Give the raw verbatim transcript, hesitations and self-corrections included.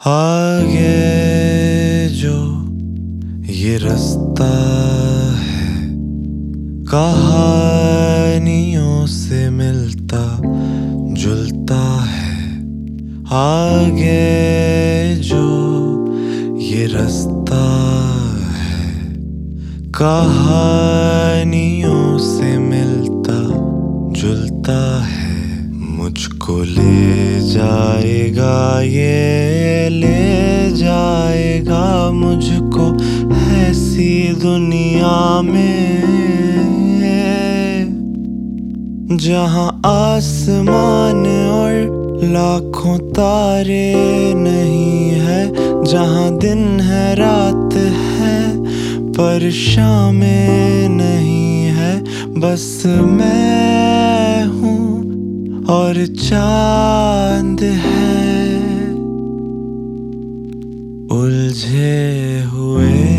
आगे जो ये रास्ता है कहानियों से मिलता जुलता है। आगे जो ये रास्ता है कहानियों से मिलता जुलता है। मुझको ले जाएगा ये ले जाएगा मुझको ऐसी दुनिया में जहां आसमान और लाखों तारे नहीं है, जहां दिन है रात है पर शामें नहीं है। बस मैं हूँ और चांद है उलझे हुए